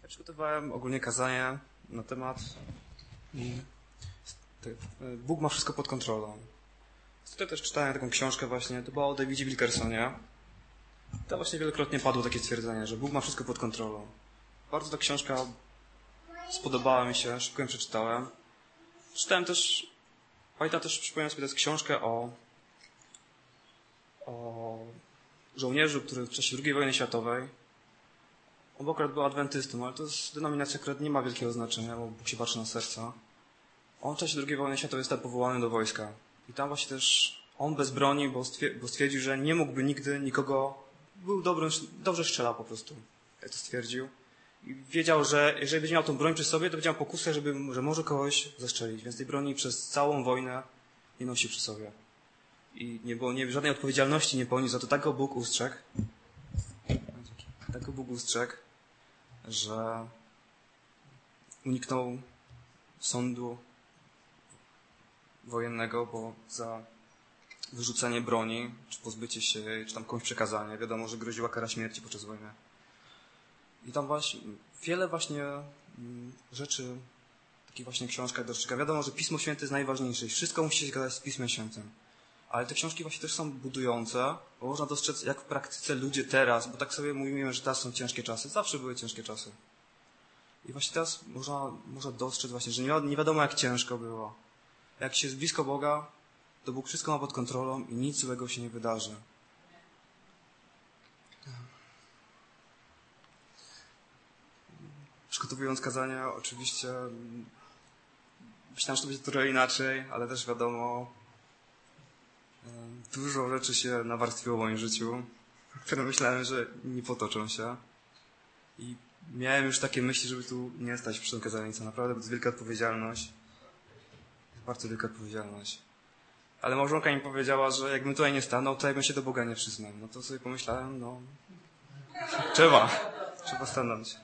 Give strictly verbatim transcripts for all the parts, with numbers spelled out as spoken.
Ja przygotowałem ogólnie kazanie na temat Bóg ma wszystko pod kontrolą. Tutaj też czytałem taką książkę właśnie, to była o Davidzie Wilkersonie. To właśnie wielokrotnie padło takie stwierdzenie, że Bóg ma wszystko pod kontrolą. Bardzo ta książka spodobała mi się, szybko ją przeczytałem. Czytałem też, pamiętam też, przypomniałem sobie teraz książkę o, o żołnierzu, który w czasie drugiej wojny światowej, on akurat był adwentystą, ale to jest denominacja, która nie ma wielkiego znaczenia, bo Bóg się patrzy na serca. On w czasie drugiej wojny światowej został powołany do wojska. I tam właśnie też on bez broni, bo stwierdził, że nie mógłby nigdy nikogo, był dobrym, dobrze strzelał po prostu, jak to stwierdził. I wiedział, że jeżeli będzie miał tą broń przy sobie, to będzie miał pokusę, żeby, że może kogoś zastrzelić. Więc tej broni przez całą wojnę nie nosił przy sobie. I nie było nie, żadnej odpowiedzialności nie poniósł za to. Tak go Bóg ustrzegł. Tak go Bóg ustrzegł, że uniknął sądu wojennego, bo za wyrzucenie broni, czy pozbycie się jej, czy tam komuś przekazanie, wiadomo, że groziła kara śmierci podczas wojny. I tam właśnie wiele właśnie rzeczy, takich właśnie książkach dostrzega. Wiadomo, że Pismo Święte jest najważniejsze i wszystko musi się zgadzać z Pismem Świętym. Ale te książki właśnie też są budujące, bo można dostrzec, jak w praktyce ludzie teraz, bo tak sobie mówimy, że teraz są ciężkie czasy, zawsze były ciężkie czasy. I właśnie teraz można, można dostrzec właśnie, że nie, nie wiadomo, jak ciężko było. Jak się jest blisko Boga, to Bóg wszystko ma pod kontrolą i nic złego się nie wydarzy. Przygotowując kazania, oczywiście myślałem, że to będzie trochę inaczej, ale też wiadomo, dużo rzeczy się nawarstwiło w moim życiu, które myślałem, że nie potoczą się. I miałem już takie myśli, żeby tu nie stać przy tym kazaniu, co naprawdę to jest wielka odpowiedzialność. Jest bardzo wielka odpowiedzialność. Ale małżonka mi powiedziała, że jakbym tutaj nie stanął, to jakbym się do Boga nie przyznał. No to sobie pomyślałem, no trzeba, trzeba stanąć.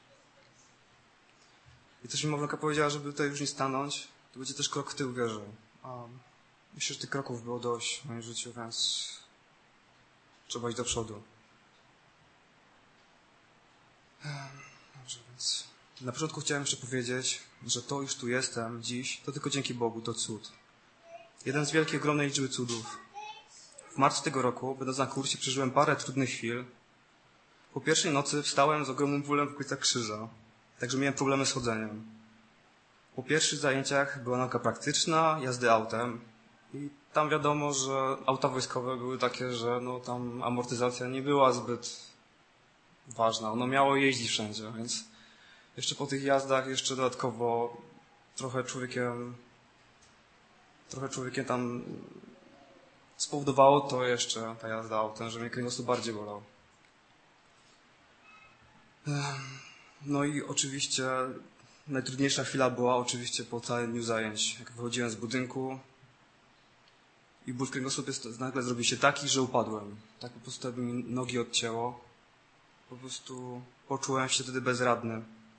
I też mi małżonka powiedziała, żeby tutaj już nie stanąć, to będzie też krok w tył wierzy. A myślę, że tych kroków było dość w moim życiu, więc trzeba iść do przodu. Dobrze, więc na początku chciałem jeszcze powiedzieć, że to, już tu jestem dziś, to tylko dzięki Bogu, to cud. Jeden z wielkiej, ogromnej liczby cudów. W marcu tego roku, będąc na kursie, przeżyłem parę trudnych chwil. Po pierwszej nocy wstałem z ogromnym bólem w okolicach krzyża, także miałem problemy z chodzeniem. Po pierwszych zajęciach była nauka praktyczna, jazdy autem i tam wiadomo, że auta wojskowe były takie, że no tam amortyzacja nie była zbyt ważna. Ono miało jeździć wszędzie, więc jeszcze po tych jazdach jeszcze dodatkowo trochę człowiekiem trochę człowiekiem tam spowodowało to jeszcze ta jazda autem, że mnie kręgosłup bardziej bolał. No i oczywiście najtrudniejsza chwila była oczywiście po całym dniu zajęć. Jak wychodziłem z budynku i ból w kręgosłupie nagle zrobił się taki, że upadłem. Tak po prostu jakby mi nogi odcięło. Po prostu poczułem się wtedy bezradny.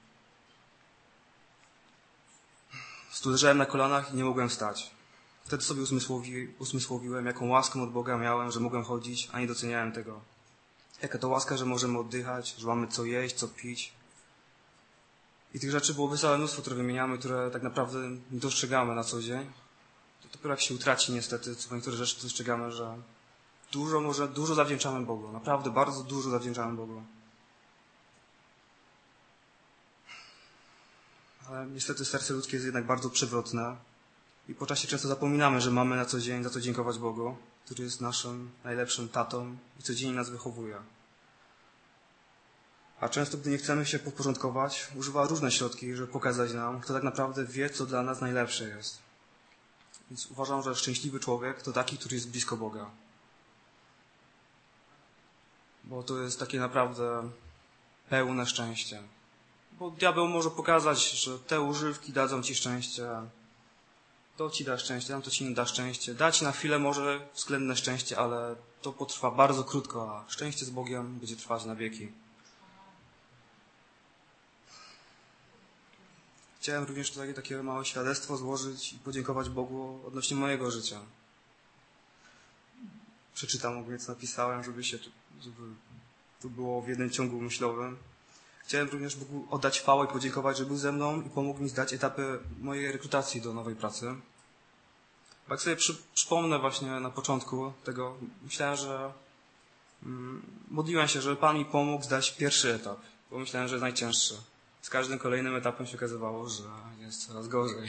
Leżałem na kolanach i nie mogłem wstać. Wtedy sobie usmysłowi, usmysłowiłem, jaką łaskę od Boga miałem, że mogłem chodzić, a nie doceniałem tego. Jaka to łaska, że możemy oddychać, że mamy co jeść, co pić. I tych rzeczy byłoby całe mnóstwo, które wymieniamy, które tak naprawdę nie dostrzegamy na co dzień. To dopiero jak się utraci niestety, co niektóre rzeczy dostrzegamy, że dużo, może dużo zawdzięczamy Bogu. Naprawdę bardzo dużo zawdzięczamy Bogu. Ale niestety serce ludzkie jest jednak bardzo przewrotne i po czasie często zapominamy, że mamy na co dzień za to dziękować Bogu, który jest naszym najlepszym tatą i codziennie nas wychowuje. A często, gdy nie chcemy się podporządkować, używa różne środki, żeby pokazać nam, kto tak naprawdę wie, co dla nas najlepsze jest. Więc uważam, że szczęśliwy człowiek to taki, który jest blisko Boga. Bo to jest takie naprawdę pełne szczęście. Bo diabeł może pokazać, że te używki dadzą ci szczęście, to ci da szczęście, tam to ci nie da szczęście. Da ci na chwilę może względne szczęście, ale to potrwa bardzo krótko, a szczęście z Bogiem będzie trwać na wieki. Chciałem również tutaj takie małe świadectwo złożyć i podziękować Bogu odnośnie mojego życia. Przeczytam ogólnie, co napisałem, żeby się, żeby to było w jednym ciągu myślowym. Chciałem również Bogu oddać chwałę i podziękować, że był ze mną i pomógł mi zdać etapy mojej rekrutacji do nowej pracy. Jak sobie przy, przypomnę właśnie na początku tego, myślałem, że mm, modliłem się, żeby Pan mi pomógł zdać pierwszy etap, bo myślałem, że jest najcięższy. Z każdym kolejnym etapem się okazywało, że jest coraz gorzej.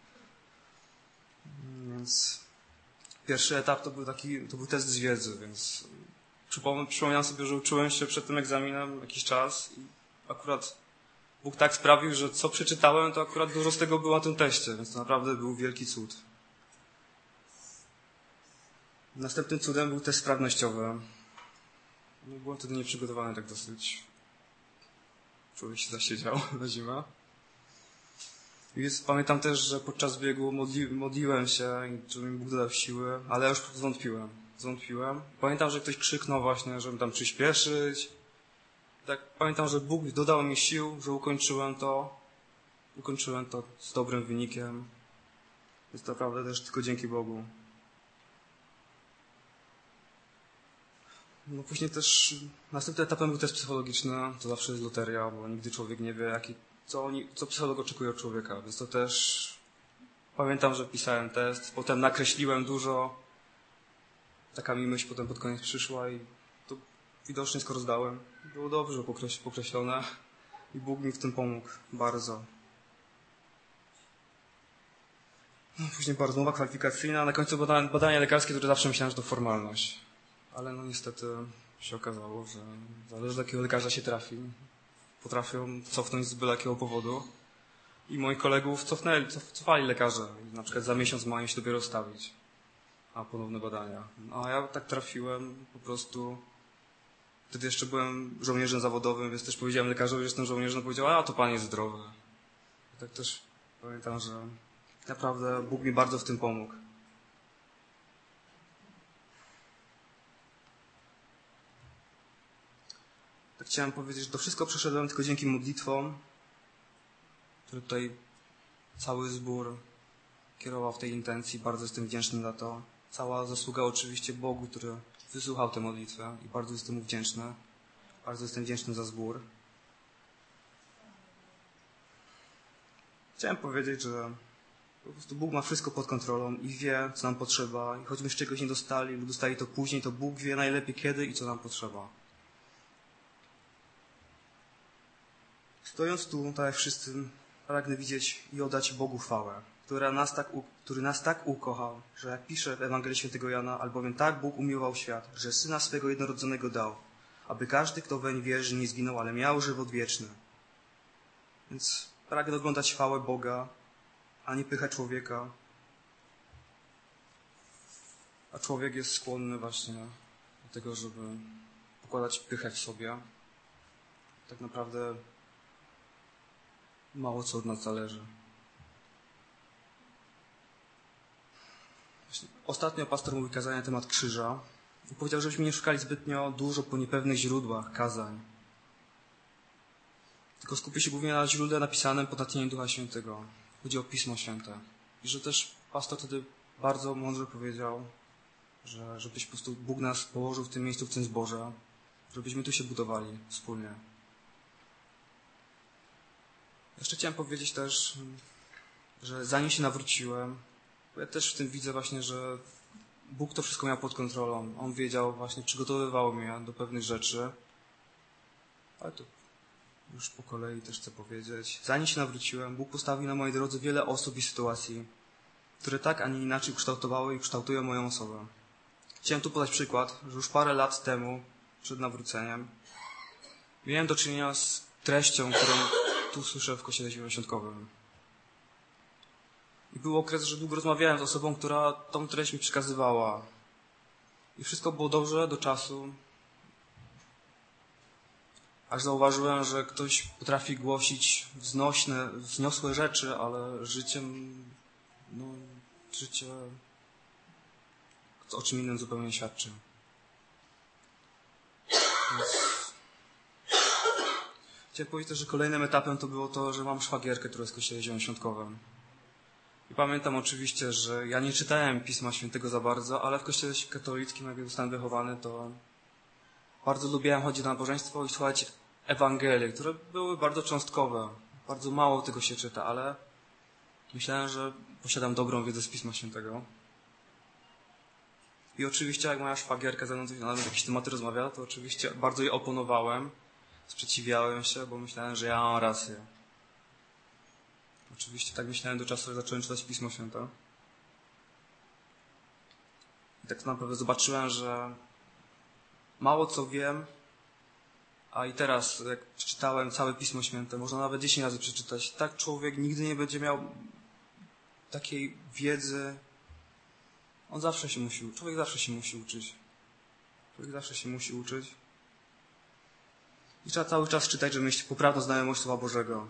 Więc pierwszy etap to był taki, to był test z wiedzy, więc przypom- przypomniałem sobie, że uczyłem się przed tym egzaminem jakiś czas i akurat Bóg tak sprawił, że co przeczytałem, to akurat dużo z tego było na tym teście, więc to naprawdę był wielki cud. Następnym cudem był test sprawnościowy. No, byłem wtedy nieprzygotowany tak dosyć. Człowiek się zasiedział na zimę. I więc pamiętam też, że podczas biegu modli, modliłem się, żeby mi Bóg dodał siły, ale ja już zwątpiłem. Zwątpiłem. Pamiętam, że ktoś krzyknął właśnie, żeby tam przyspieszyć. Tak, pamiętam, że Bóg dodał mi sił, że ukończyłem to. Ukończyłem to z dobrym wynikiem. Jest naprawdę też tylko dzięki Bogu. No później też następnym etapem był test psychologiczny. To zawsze jest loteria, bo nigdy człowiek nie wie, jaki, co, oni, co psycholog oczekuje od człowieka. Więc to też pamiętam, że pisałem test. Potem nakreśliłem dużo. Taka mi myśl potem pod koniec przyszła i to widocznie skoro zdałem. Było dobrze pokreślone i Bóg mi w tym pomógł bardzo. No, później była rozmowa kwalifikacyjna. Na końcu badania, badania lekarskie, które zawsze myślałem, że to formalność. Ale no niestety się okazało, że zależy, do jakiego lekarza się trafi. Potrafią cofnąć z byle jakiego powodu. I moich kolegów cofnęli, cof, cofali lekarze. Na przykład za miesiąc mają się dopiero stawić. A ponowne badania. No, a ja tak trafiłem po prostu. Wtedy jeszcze byłem żołnierzem zawodowym, więc też powiedziałem lekarzowi, że jestem żołnierzem. Powiedział, a to pan jest zdrowy. I tak też pamiętam, że naprawdę Bóg mi bardzo w tym pomógł. Tak chciałem powiedzieć, że to wszystko przeszedłem tylko dzięki modlitwom, które tutaj cały zbór kierował w tej intencji. Bardzo jestem wdzięczny za to. Cała zasługa oczywiście Bogu, który wysłuchał tę modlitwę i bardzo jestem mu wdzięczny. Bardzo jestem wdzięczny za zbór. Chciałem powiedzieć, że po prostu Bóg ma wszystko pod kontrolą i wie, co nam potrzeba. I choćby z czegoś nie dostali lub dostali to później, to Bóg wie najlepiej kiedy i co nam potrzeba. Stojąc tu, tak jak wszyscy, pragnę widzieć i oddać Bogu chwałę, która nas tak, który nas tak ukochał, że jak pisze w Ewangelii Świętego Jana, albowiem tak Bóg umiłował świat, że Syna swego jednorodzonego dał, aby każdy, kto weń wierzy, nie zginął, ale miał żywot wieczny. Więc pragnę oglądać chwałę Boga, a nie pychę człowieka. A człowiek jest skłonny właśnie do tego, żeby pokładać pychę w sobie. Tak naprawdę mało co od nas zależy. Właśnie ostatnio pastor mówił kazanie na temat krzyża i powiedział, żebyśmy nie szukali zbytnio dużo po niepewnych źródłach kazań. Tylko skupię się głównie na źródle napisanym pod natchnieniem Ducha Świętego. Chodzi o Pismo Święte. I że też pastor wtedy bardzo mądrze powiedział, że żebyś po prostu Bóg nas położył w tym miejscu, w tym zborze, żebyśmy tu się budowali wspólnie. Jeszcze chciałem powiedzieć też, że zanim się nawróciłem, ja też w tym widzę właśnie, że Bóg to wszystko miał pod kontrolą. On wiedział, właśnie przygotowywał mnie do pewnych rzeczy. Ale to już po kolei też chcę powiedzieć. Zanim się nawróciłem, Bóg postawił na mojej drodze wiele osób i sytuacji, które tak, a nie inaczej kształtowały i kształtują moją osobę. Chciałem tu podać przykład, że już parę lat temu, przed nawróceniem, miałem do czynienia z treścią, którą tu słyszę w kościele zielonoświątkowym. I był okres, że długo rozmawiałem z osobą, która tą treść mi przekazywała. I wszystko było dobrze do czasu, aż zauważyłem, że ktoś potrafi głosić wznośne, wzniosłe rzeczy, ale życiem, no, życie o czym innym zupełnie świadczy. Więc chciałem powiedzieć też, że kolejnym etapem to było to, że mam szwagierkę, która jest w kościele zielonoświątkowym. I pamiętam oczywiście, że ja nie czytałem Pisma Świętego za bardzo, ale w kościele katolickim, jak zostałem wychowany, to bardzo lubiłem chodzić na nabożeństwo i słuchać Ewangelie, które były bardzo cząstkowe. Bardzo mało tego się czyta, ale myślałem, że posiadam dobrą wiedzę z Pisma Świętego. I oczywiście, jak moja szwagierka ze mną na jakieś tematy rozmawiała, to oczywiście bardzo jej oponowałem, sprzeciwiałem się, bo myślałem, że ja mam rację. Oczywiście tak myślałem do czasu, że zacząłem czytać Pismo Święte. I tak naprawdę zobaczyłem, że mało co wiem, a i teraz, jak przeczytałem całe Pismo Święte, można nawet dziesięć razy przeczytać, tak człowiek nigdy nie będzie miał takiej wiedzy. On zawsze się musi, człowiek zawsze się musi uczyć. Człowiek zawsze się musi uczyć. I trzeba cały czas czytać, żeby mieć poprawną znajomość Słowa Bożego.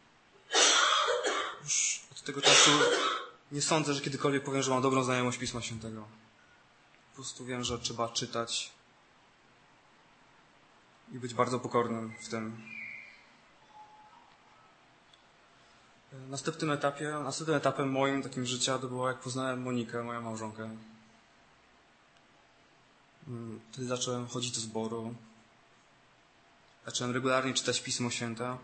Już od tego czasu nie sądzę, że kiedykolwiek powiem, że mam dobrą znajomość Pisma Świętego. Po prostu wiem, że trzeba czytać i być bardzo pokornym w tym. Następnym etapie, następnym etapem moim takim życia to było, jak poznałem Monikę, moją małżonkę. Wtedy zacząłem chodzić do zboru. Zacząłem regularnie czytać Pismo Święte.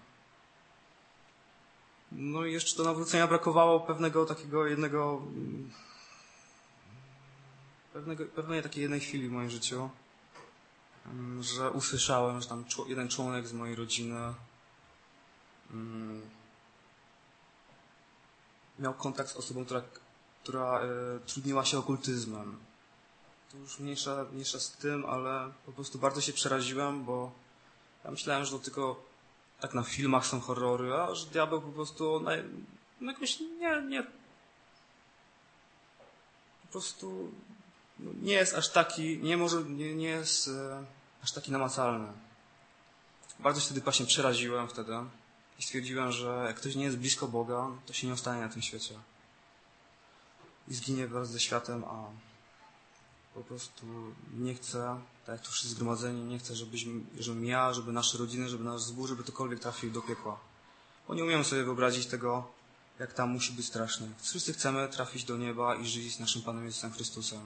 No i jeszcze do nawrócenia brakowało pewnego takiego jednego, pewnego, pewnej takiej jednej chwili w moim życiu, że usłyszałem, że tam jeden członek z mojej rodziny miał kontakt z osobą, która, która e, trudniła się okultyzmem. To już mniejsza, mniejsza z tym, ale po prostu bardzo się przeraziłem, bo ja myślałem, że to tylko tak na filmach są horrory, a że diabeł po prostu na, no jakoś nie, nie po prostu no nie jest aż taki, nie może, nie, nie jest e, aż taki namacalny. Bardzo się wtedy właśnie przeraziłem wtedy i stwierdziłem, że jak ktoś nie jest blisko Boga, to się nie ostanie na tym świecie. I zginie wraz ze światem, a po prostu nie chcę, tak jak tu wszyscy zgromadzeni, nie chcę, żebyśmy, żebym ja, żeby nasze rodziny, żeby nasz zbór, żeby ktokolwiek trafił do piekła. Bo nie umiemy sobie wyobrazić tego, jak tam musi być strasznie. Wszyscy chcemy trafić do nieba i żyć z naszym Panem Jezusem Chrystusem.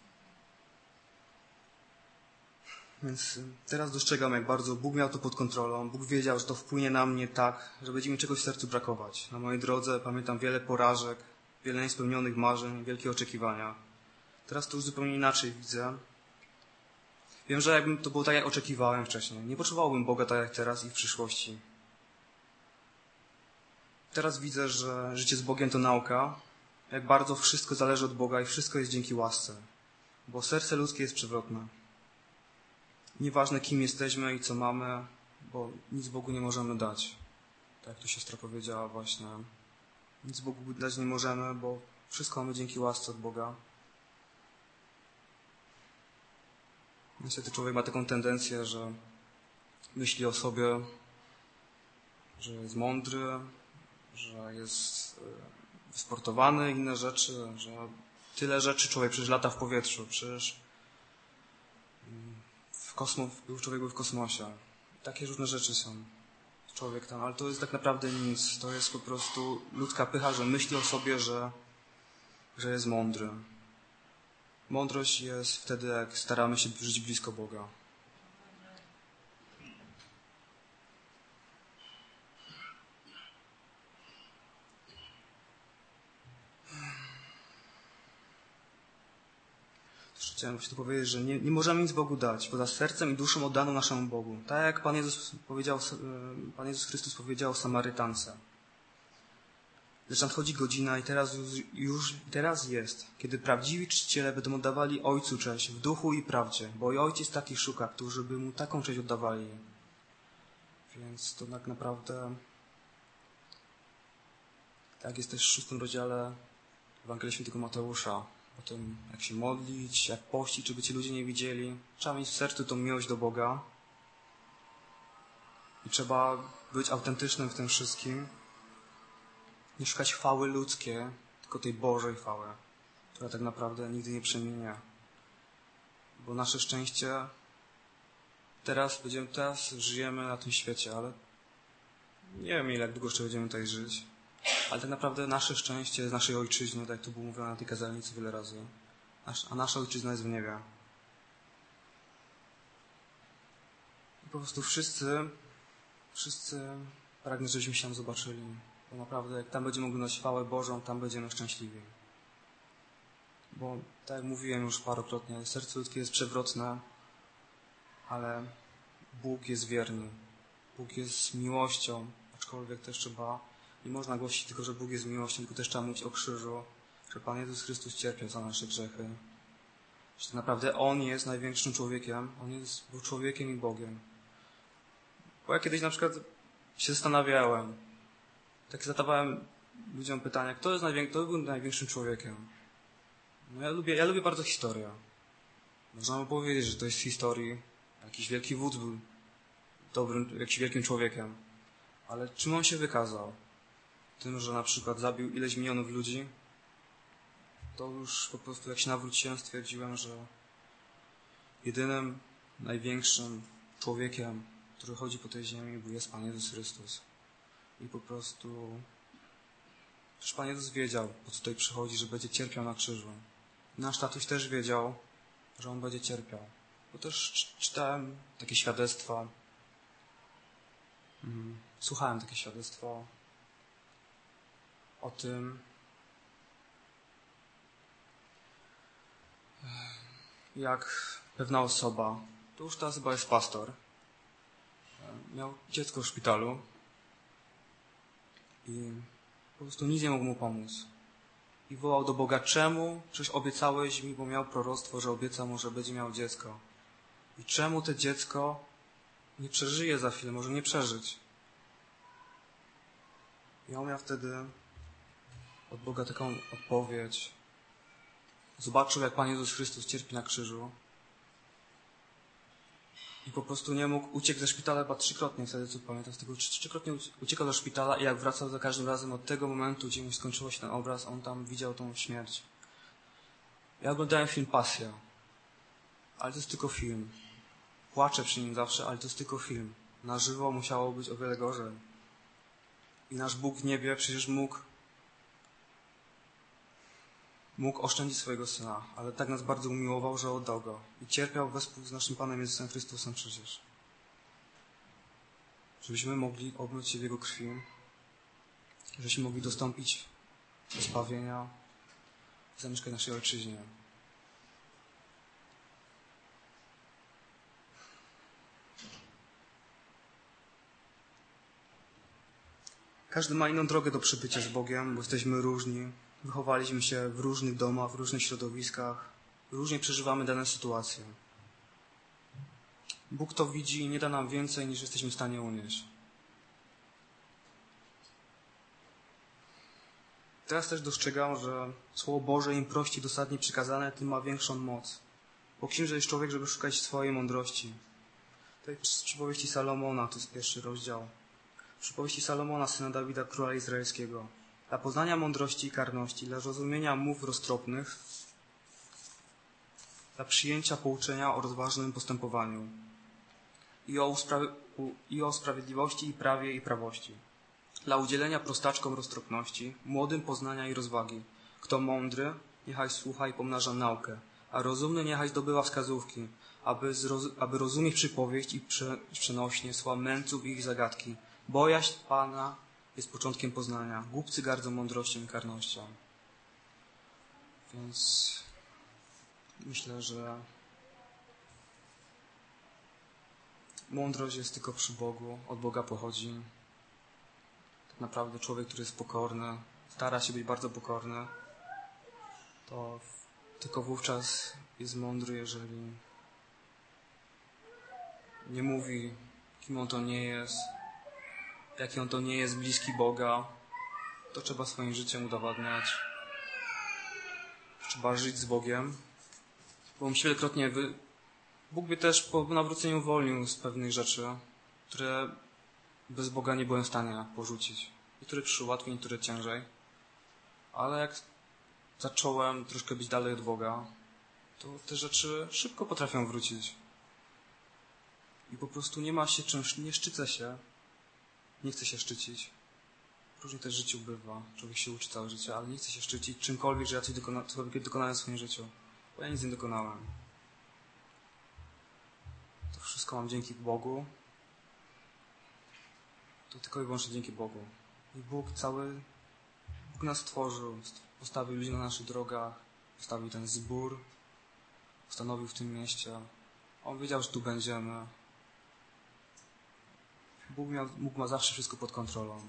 Więc teraz dostrzegam, jak bardzo Bóg miał to pod kontrolą. Bóg wiedział, że to wpłynie na mnie tak, że będzie mi czegoś w sercu brakować. Na mojej drodze pamiętam wiele porażek, wiele niespełnionych marzeń, wielkie oczekiwania. Teraz to już zupełnie inaczej widzę. Wiem, że jakbym to było tak, jak oczekiwałem wcześniej. Nie potrzebowałbym Boga tak jak teraz i w przyszłości. Teraz widzę, że życie z Bogiem to nauka. Jak bardzo wszystko zależy od Boga i wszystko jest dzięki łasce. Bo serce ludzkie jest przewrotne. Nieważne, kim jesteśmy i co mamy, bo nic Bogu nie możemy dać. Tak jak tu siostra powiedziała właśnie. Nic Bogu dać nie możemy, bo wszystko mamy dzięki łasce od Boga. Niestety człowiek ma taką tendencję, że myśli o sobie, że jest mądry, że jest wysportowany, inne rzeczy, że tyle rzeczy człowiek przecież lata w powietrzu, przecież w kosmos, był człowiek był w kosmosie. Takie różne rzeczy są. Człowiek tam, ale to jest tak naprawdę nic. To jest po prostu ludzka pycha, że myśli o sobie, że, że jest mądry. Mądrość jest wtedy, jak staramy się żyć blisko Boga. Chciałem się tu powiedzieć, że nie, nie możemy nic Bogu dać, poza sercem i duszą oddaną naszemu Bogu. Tak jak Pan Jezus powiedział, Pan Jezus Chrystus powiedział Samarytance. Lecz nadchodzi godzina i teraz już, już teraz jest, kiedy prawdziwi czciciele będą oddawali Ojcu cześć w duchu i prawdzie, bo i Ojciec taki szuka, którzy by Mu taką cześć oddawali. Więc to tak naprawdę, tak jest też w szóstym rozdziale Ewangelii Świętego Mateusza, o tym, jak się modlić, jak pościć, żeby ci ludzie nie widzieli. Trzeba mieć w sercu tą miłość do Boga i trzeba być autentycznym w tym wszystkim. Nie szukać chwały ludzkie, tylko tej Bożej chwały, która tak naprawdę nigdy nie przeminie. Bo nasze szczęście teraz będziemy, teraz żyjemy na tym świecie, ale nie wiem, ile jak długo jeszcze będziemy tutaj żyć. Ale tak naprawdę nasze szczęście jest z naszej ojczyzny, tak jak tu było mówione na tej kazalnicy wiele razy. A nasza ojczyzna jest w niebie. I po prostu wszyscy wszyscy pragnę, żebyśmy się tam zobaczyli. Bo naprawdę, jak tam będziemy oglądać chwałę Bożą, tam będziemy szczęśliwi. Bo, tak jak mówiłem już parokrotnie, serce ludzkie jest przewrotne, ale Bóg jest wierny. Bóg jest miłością, aczkolwiek też trzeba, nie można głosić tylko, że Bóg jest miłością, tylko też trzeba mówić o krzyżu, że Pan Jezus Chrystus cierpiał za nasze grzechy. Że tak naprawdę On jest największym człowiekiem, On jest, był człowiekiem i Bogiem. Bo ja kiedyś na przykład się zastanawiałem, tak zadawałem ludziom pytania, kto jest największym, kto był największym człowiekiem? No ja lubię, ja lubię bardzo historię. Można by powiedzieć, że to jest z historii. Jakiś wielki wódz był dobrym, jakimś wielkim człowiekiem. Ale czym on się wykazał? Tym, że na przykład zabił ileś milionów ludzi? To już po prostu jak się nawróciłem, stwierdziłem, że jedynym, największym człowiekiem, który chodzi po tej ziemi, jest Pan Jezus Chrystus. I po prostu przecież Pan Jezus wiedział, po co tutaj przychodzi, że będzie cierpiał na krzyżu. Nasz tatuś też wiedział, że On będzie cierpiał. Bo też czytałem takie świadectwa, słuchałem takie świadectwo o tym, jak pewna osoba, to już teraz chyba jest pastor, miał dziecko w szpitalu i po prostu nic nie mógł mu pomóc. I wołał do Boga, czemu? Przecież obiecałeś mi, bo miał proroctwo, że obiecał mu, że będzie miał dziecko. I czemu to dziecko nie przeżyje za chwilę, może nie przeżyć? I on miał wtedy od Boga taką odpowiedź. Zobaczył, jak Pan Jezus Chrystus cierpi na krzyżu. I po prostu nie mógł, uciekł ze szpitala chyba trzykrotnie, wtedy co pamiętam, z tego trzykrotnie uciekał do szpitala i jak wracał za każdym razem od tego momentu, gdzie mu skończyło się ten obraz, on tam widział tą śmierć. Ja oglądałem film Pasja, ale to jest tylko film. Płaczę przy nim zawsze, ale to jest tylko film. Na żywo musiało być o wiele gorzej. I nasz Bóg w niebie przecież mógł mógł oszczędzić swojego Syna, ale tak nas bardzo umiłował, że oddał Go. I cierpiał wespół z naszym Panem Jezusem Chrystusem przecież. Żebyśmy mogli obmyć się w Jego krwi, żebyśmy mogli dostąpić zbawienia i zamieszkać w naszej Ojczyźnie. Każdy ma inną drogę do przybycia z Bogiem, bo jesteśmy różni. Wychowaliśmy się w różnych domach, w różnych środowiskach. Różnie przeżywamy dane sytuacje. Bóg to widzi i nie da nam więcej, niż jesteśmy w stanie unieść. Teraz też dostrzegam, że Słowo Boże im prościej dosadnie przykazane, tym ma większą moc. Bo kimże jest człowiek, żeby szukać swojej mądrości? Tutaj z przypowieści Salomona, to jest pierwszy rozdział. Przypowieści Salomona, syna Dawida, króla izraelskiego. Dla poznania mądrości i karności, dla zrozumienia mów roztropnych, dla przyjęcia pouczenia o rozważnym postępowaniu i o, usprawy, i o sprawiedliwości i prawie i prawości, dla udzielenia prostaczkom roztropności, młodym poznania i rozwagi. Kto mądry, niechaj słucha i pomnaża naukę, a rozumny niechaj zdobywa wskazówki, aby, zroz, aby rozumieć przypowieść i prze, przenośnie słowa mędrców i ich zagadki. Bojaźń Pana jest początkiem poznania. Głupcy gardzą mądrością i karnością. Więc myślę, że mądrość jest tylko przy Bogu. Od Boga pochodzi. Tak naprawdę człowiek, który jest pokorny, stara się być bardzo pokorny, to tylko wówczas jest mądry, jeżeli nie mówi, kim on to nie jest, jaki on to nie jest bliski Boga, to trzeba swoim życiem udowadniać. Trzeba żyć z Bogiem. Bo mi się wielokrotnie wy... Bóg mnie też po nawróceniu uwolnił z pewnych rzeczy, które bez Boga nie byłem w stanie porzucić. Niektóre przyszły łatwiej, niektóre ciężej. Ale jak zacząłem troszkę być dalej od Boga, to te rzeczy szybko potrafią wrócić. I po prostu nie ma się czym, nie szczycę się, nie chcę się szczycić. Różnie też w życiu bywa. Człowiek się uczy całe życie, ale nie chce się szczycić czymkolwiek, że ja coś dokona, cokolwiek dokonałem w swoim życiu. Bo ja nic nie dokonałem. To wszystko mam dzięki Bogu. to tylko i wyłącznie dzięki Bogu. I Bóg cały, Bóg nas stworzył, postawił ludzi na naszych drogach, postawił ten zbór, ustanowił w tym mieście. On wiedział, że tu będziemy. Bóg, miał, Bóg ma zawsze wszystko pod kontrolą.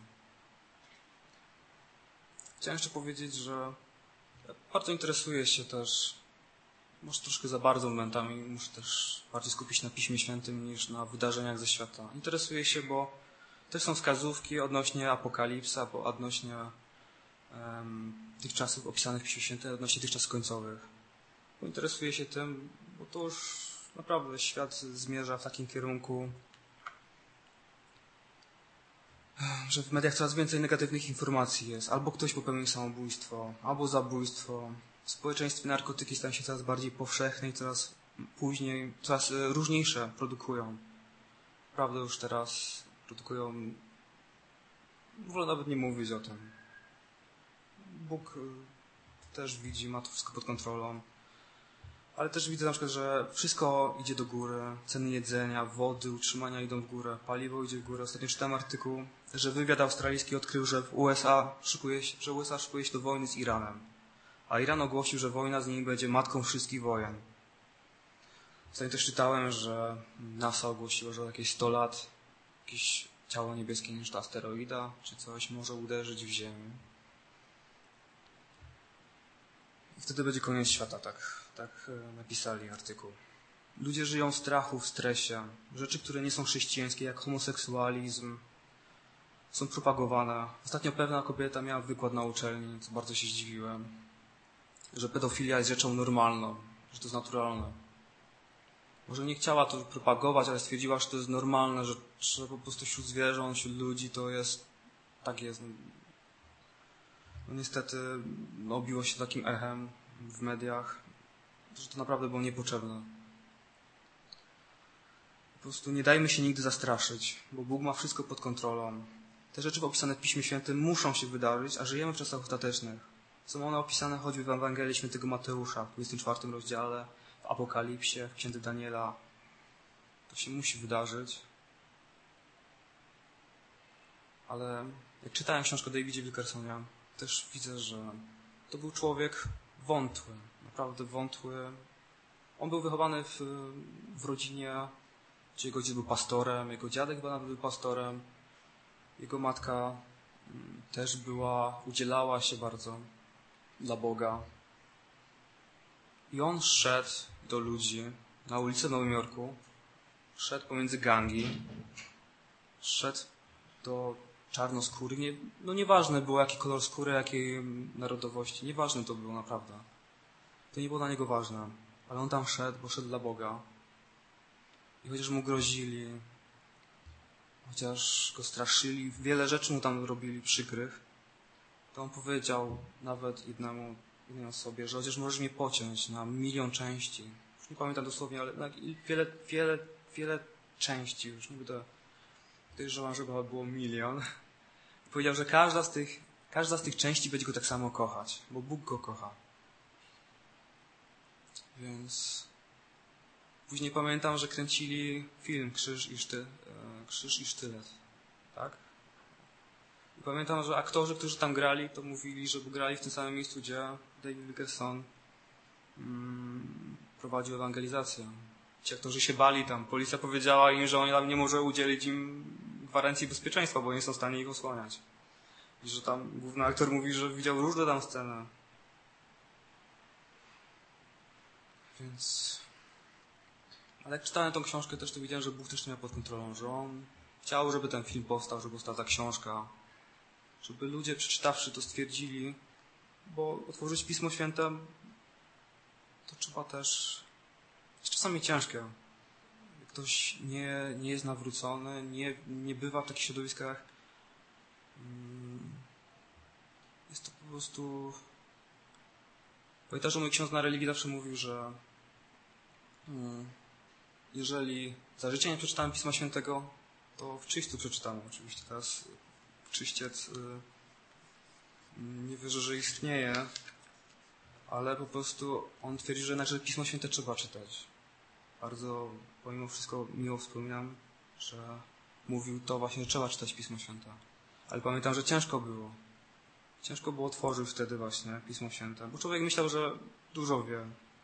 Chciałem jeszcze powiedzieć, że bardzo interesuję się też, może troszkę za bardzo momentami, muszę też bardziej skupić się na Piśmie Świętym niż na wydarzeniach ze świata. Interesuję się, bo też są wskazówki odnośnie apokalipsa, bo odnośnie um, tych czasów opisanych w Piśmie Świętym, odnośnie tych czasów końcowych. Bo interesuję się tym, bo to już naprawdę świat zmierza w takim kierunku, że w mediach coraz więcej negatywnych informacji jest. Albo ktoś popełnił samobójstwo, albo zabójstwo. W społeczeństwie narkotyki stają się coraz bardziej powszechne i coraz później, coraz różniejsze produkują. Prawda, już teraz produkują... Wolę nawet nie mówić o tym. Bóg też widzi, ma to wszystko pod kontrolą. Ale też widzę na przykład, że wszystko idzie do góry. Ceny jedzenia, wody, utrzymania idą w górę. Paliwo idzie w górę. Ostatnio czytałem artykuł, że wywiad australijski odkrył, że w U S A szykuje się, że U S A szykuje się do wojny z Iranem. A Iran ogłosił, że wojna z nimi będzie matką wszystkich wojen. Ostatnio też czytałem, że NASA ogłosiło, że jakieś sto lat jakieś ciało niebieskie niż ta asteroida czy coś może uderzyć w Ziemię. I wtedy będzie koniec świata, tak, tak napisali artykuł. Ludzie żyją w strachu, w stresie. Rzeczy, które nie są chrześcijańskie, jak homoseksualizm, są propagowane. Ostatnio pewna kobieta miała wykład na uczelni, co bardzo się zdziwiłem, że pedofilia jest rzeczą normalną, że to jest naturalne. Może nie chciała to propagować, ale stwierdziła, że to jest normalne, że, że po prostu wśród zwierząt, wśród ludzi to jest, tak jest. No niestety no, obiło się takim echem w mediach, że to naprawdę było niepotrzebne. Po prostu nie dajmy się nigdy zastraszyć, bo Bóg ma wszystko pod kontrolą. Te rzeczy opisane w Piśmie Świętym muszą się wydarzyć, a żyjemy w czasach ostatecznych. Są one opisane choćby w Ewangelii Świętego Mateusza, w dwudziestym czwartym rozdziale, w Apokalipsie, w Księdze Daniela. To się musi wydarzyć. Ale jak czytałem książkę o Davidzie Wilkersonie, też widzę, że to był człowiek wątły, naprawdę wątły. On był wychowany w, w rodzinie, gdzie jego ojciec był pastorem, jego dziadek chyba nawet był pastorem. Jego matka też była, udzielała się bardzo dla Boga. I on szedł do ludzi na ulicę w Nowym Jorku, szedł pomiędzy gangi, szedł do czarnoskórych. Nie, no nieważne było, jaki kolor skóry, jakiej narodowości. Nieważne to było naprawdę. To nie było dla niego ważne. Ale on tam szedł, bo szedł dla Boga. I chociaż mu grozili, chociaż go straszyli, wiele rzeczy mu tam robili przykrych, to on powiedział nawet jednemu, jednej osobie, że chociaż możesz mnie pociąć na milion części. Już nie pamiętam dosłownie, ale na wiele, wiele, wiele części. Już nie będę podejrzewam, że chyba było milion. I powiedział, że każda z tych, każda z tych części będzie go tak samo kochać, bo Bóg go kocha. Więc później pamiętam, że kręcili film Krzyż i, Szty, Krzyż i Sztylet. Tak? I pamiętam, że aktorzy, którzy tam grali, to mówili, że grali w tym samym miejscu, gdzie David Wilkerson mm, prowadził ewangelizację. Ci aktorzy się bali tam. Policja powiedziała im, że on tam nie może udzielić im gwarancji bezpieczeństwa, bo nie są w stanie ich osłaniać. I że tam główny aktor mówi, że widział różne tam sceny. Więc... Ale jak czytałem tą książkę też, to widziałem, że Bóg też to miał pod kontrolą, że On chciał, żeby ten film powstał, żeby powstała ta książka. Żeby ludzie przeczytawszy to stwierdzili, bo otworzyć Pismo Święte to trzeba też... Jest czasami ciężkie. Jak ktoś nie, nie jest nawrócony, nie, nie bywa w takich środowiskach, jest to po prostu... Pamiętam, że mój ksiądz na religii zawsze mówił, że jeżeli za życia nie przeczytałem Pisma Świętego, to w czyśćcu przeczytamy. Oczywiście teraz czyściec nie wierzę, że istnieje, ale po prostu on twierdzi, że jednak Pismo Święte trzeba czytać. Bardzo pomimo wszystko miło wspominam, że mówił to właśnie, że trzeba czytać Pismo Święte. Ale pamiętam, że ciężko było. Ciężko było otworzyć wtedy właśnie Pismo Święte, bo człowiek myślał, że dużo wie.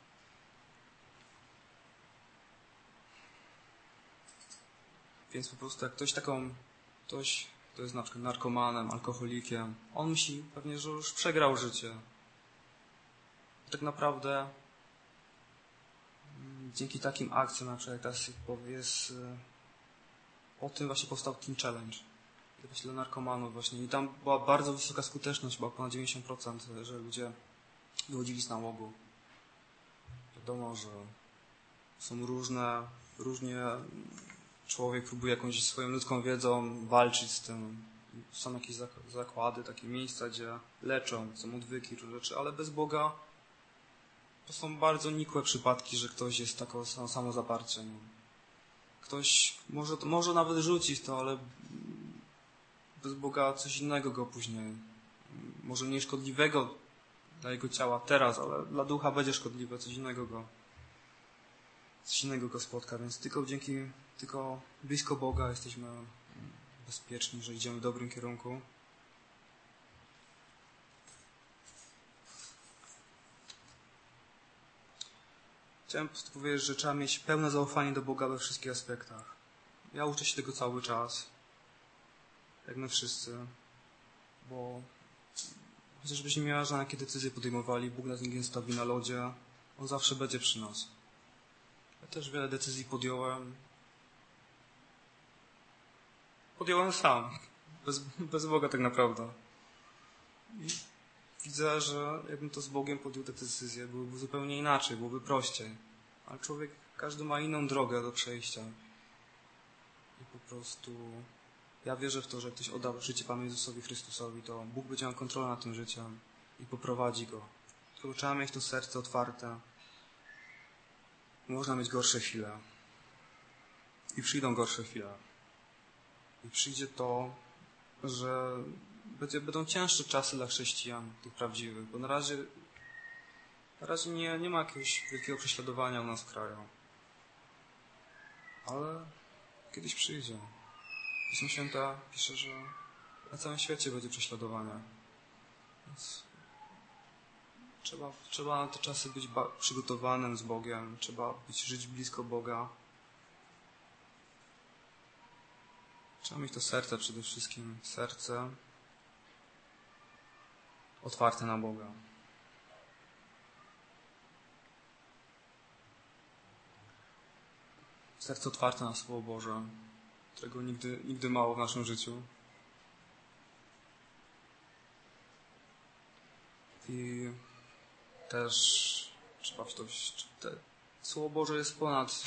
Więc po prostu jak ktoś taką, ktoś, kto jest na przykład narkomanem, alkoholikiem, on myśli pewnie, że już przegrał życie. Tak naprawdę dzięki takim akcjom, na przykład jak teraz jest, o tym właśnie powstał Teen Challenge. Właśnie dla narkomanów właśnie. I tam była bardzo wysoka skuteczność, była ponad dziewięćdziesiąt procent, że ludzie wychodzili z nałogu. Wiadomo, że są różne, różnie człowiek próbuje jakąś swoją ludzką wiedzą walczyć z tym. Są jakieś zakłady, takie miejsca, gdzie leczą, są odwyki, różne rzeczy, ale bez Boga to są bardzo nikłe przypadki, że ktoś jest taką samozaparciem. Ktoś może, może nawet rzucić to, ale bez Boga coś innego go później, może mniej szkodliwego dla jego ciała teraz, ale dla ducha będzie szkodliwe, coś innego go, coś innego go spotka, więc tylko dzięki, tylko blisko Boga jesteśmy bezpieczni, że idziemy w dobrym kierunku. Chciałem po prostu powiedzieć, że trzeba mieć pełne zaufanie do Boga we wszystkich aspektach. Ja uczę się tego cały czas, jak my wszyscy, bo chociażbyśmy mieli jakie decyzje podejmowali, Bóg nas nigdy nie stawi na lodzie, On zawsze będzie przy nas. Ja też wiele decyzji podjąłem. Podjąłem sam, bez, bez Boga tak naprawdę. I widzę, że jakbym to z Bogiem podjął te decyzje, byłoby zupełnie inaczej, byłoby prościej. Ale człowiek, każdy ma inną drogę do przejścia. I po prostu ja wierzę w to, że jak ktoś odda życie Panu Jezusowi Chrystusowi, to Bóg będzie miał kontrolę nad tym życiem i poprowadzi go. Tylko trzeba mieć to serce otwarte. Można mieć gorsze chwile. I przyjdą gorsze chwile. I przyjdzie to, że będzie, będą cięższe czasy dla chrześcijan, tych prawdziwych, bo na razie, na razie nie, nie ma jakiegoś wielkiego prześladowania u nas w kraju. Ale kiedyś przyjdzie. Pismo Święte pisze, że na całym świecie będzie prześladowanie. Więc trzeba, trzeba na te czasy być przygotowanym z Bogiem, trzeba być, żyć blisko Boga. Trzeba mieć to serce przede wszystkim, serce otwarte na Boga. Serce otwarte na Słowo Boże, którego nigdy, nigdy mało w naszym życiu. I też trzeba w to... Te, Słowo Boże jest ponad,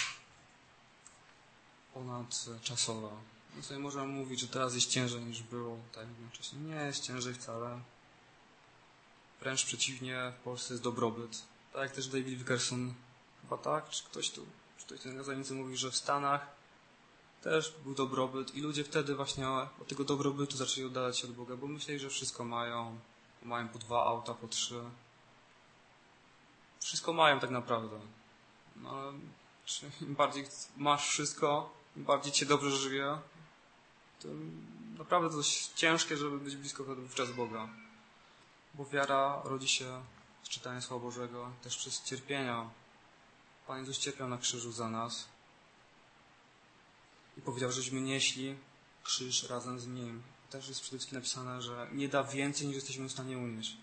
ponad czasowe. No sobie możemy mówić, że teraz jest ciężej niż było, tak jednocześnie. Nie jest ciężej wcale. Wręcz przeciwnie, w Polsce jest dobrobyt. Tak jak też David Wilkerson, chyba tak, czy ktoś tu, czy ktoś ten gazanicy mówi, że w Stanach też był dobrobyt i ludzie wtedy właśnie od tego dobrobytu zaczęli oddalać się od Boga, bo myśleli, że wszystko mają, mają po dwa auta, po trzy. Wszystko mają tak naprawdę. No, ale im bardziej masz wszystko, im bardziej ci się dobrze żyje, to naprawdę to jest ciężkie, żeby być blisko wówczas Boga. Bo wiara rodzi się z czytania Słowa Bożego, też przez cierpienia. Pan Jezus cierpiał na krzyżu za nas i powiedział, żeśmy nieśli krzyż razem z Nim. Też jest przede wszystkim napisane, że nie da więcej, niż jesteśmy w stanie unieść.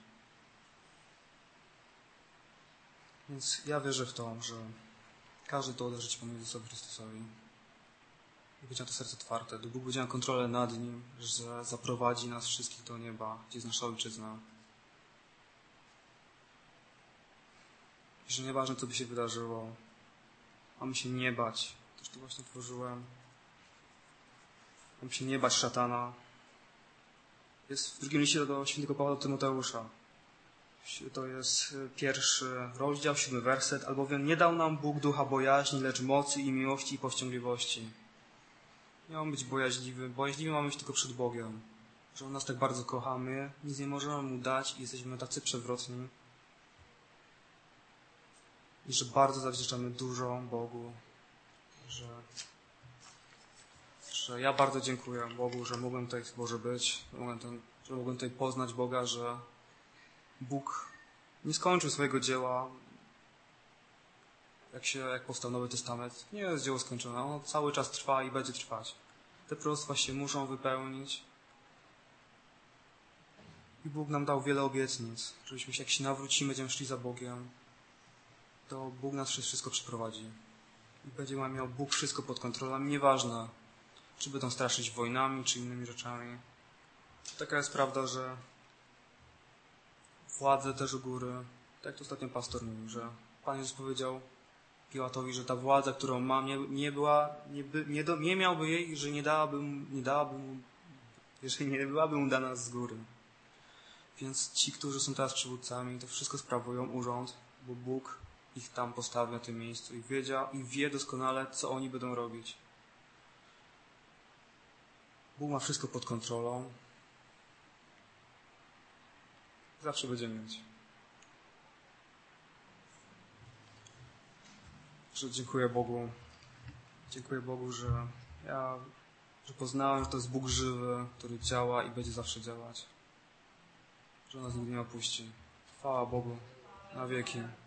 Więc ja wierzę w to, że każdy to odda życie Panu Jezusowi Chrystusowi. I będzie na to serce otwarte. Bóg będzie miał kontrolę nad Nim, że zaprowadzi nas wszystkich do nieba, gdzie jest nasza Ojczyzna. I że nieważne, co by się wydarzyło, mamy się nie bać. Też to właśnie tworzyłem. Mamy się nie bać szatana. Jest w drugim liście do świętego Pawła do Tymoteusza. To jest pierwszy rozdział, siódmy werset. Albowiem nie dał nam Bóg ducha bojaźni, lecz mocy i miłości i powściągliwości. Nie mamy być bojaźliwy. Bojaźliwy mamy być tylko przed Bogiem. Że On nas tak bardzo kochamy, nic nie możemy Mu dać i jesteśmy tacy przewrotni. I że bardzo zawdzięczamy dużo Bogu, że, że ja bardzo dziękuję Bogu, że mogłem tutaj Boże być, że mogłem, ten, że mogłem tutaj poznać Boga, że Bóg nie skończył swojego dzieła, jak się, jak powstał Nowy Testament. Nie jest dzieło skończone, ono cały czas trwa i będzie trwać. Te proroctwa się muszą wypełnić. I Bóg nam dał wiele obietnic, żebyśmy się, jak się nawrócimy, będziemy szli za Bogiem, to Bóg nas przez wszystko przeprowadzi. I będzie miał Bóg wszystko pod kontrolą. Nieważne, czy będą straszyć wojnami, czy innymi rzeczami. Taka jest prawda, że władze też u góry, tak jak to ostatnio pastor mówił, że Pan Jezus powiedział Piłatowi, że ta władza, którą mam, nie, nie była, nie, by, nie, do, nie miałby jej, że nie dałaby, nie dałaby mu, jeżeli nie byłaby mu dana z góry. Więc ci, którzy są teraz przywódcami, to wszystko sprawują urząd, bo Bóg ich tam postawił na tym miejscu i wiedział, i wie doskonale, co oni będą robić. Bóg ma wszystko pod kontrolą. Zawsze będzie mieć. Że dziękuję Bogu. Dziękuję Bogu, że ja że poznałem, że to jest Bóg żywy, który działa i będzie zawsze działać. Że nas nigdy nie opuści. Chwała Bogu na wieki.